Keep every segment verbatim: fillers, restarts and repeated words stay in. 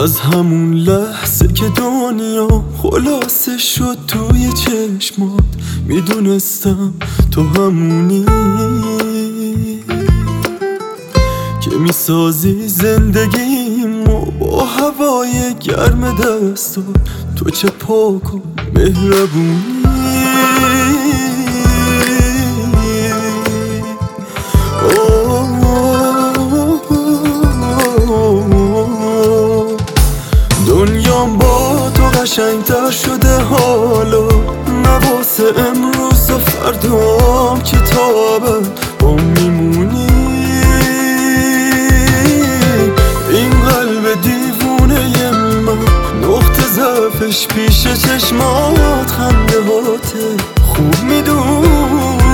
از همون لحظه که دنیا خلاصه شد توی چشمات میدونستم تو همونی که میسازی زندگیمو با هوای گرم دستات. تو چه پاک و مهربونی، دنیام با تو قشنگتر شده حالا، نواسه امروز و فردام کتابه با میمونی. این قلب دیوونه من نقطه ضعفش پیش چشمات خنده هاته خوب میدونی.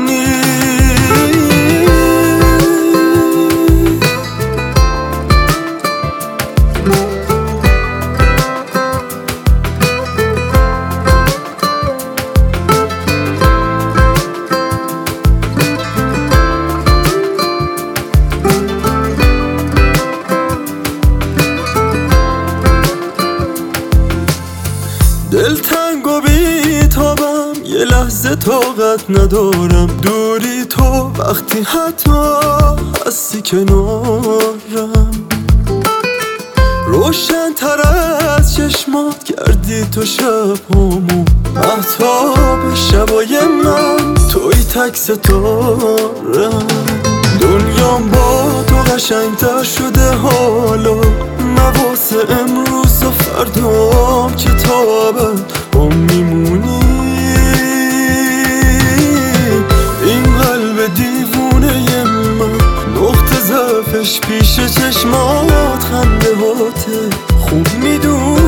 دلتنگ و بی‌تابم، یه لحظه طاقت ندارم دوری تو وقتی حتی هستی کنارم. روشن تر از چشمات کردی تو شبامو مهتاب شبای من، توی تک ستارم. دنیام با تو قشنگتر شده حالا، نواسه امروز و فردام کتابه با میمونی. این قلب دیوونه من نقطه ضعفش پیش چشمات خنده هاته خوب میدونی.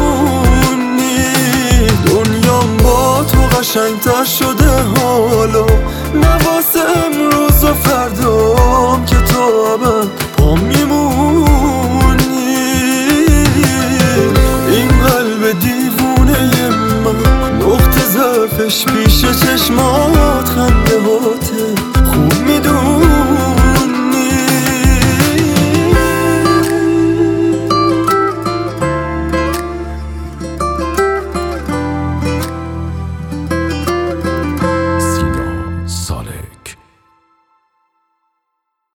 دنیام با تو قشنگتر شده حالا، نواسه امروز و فردام کتابه با میمونی. این قلب دیوونه من نقطه ضعفش پیش چشمات خنده هاته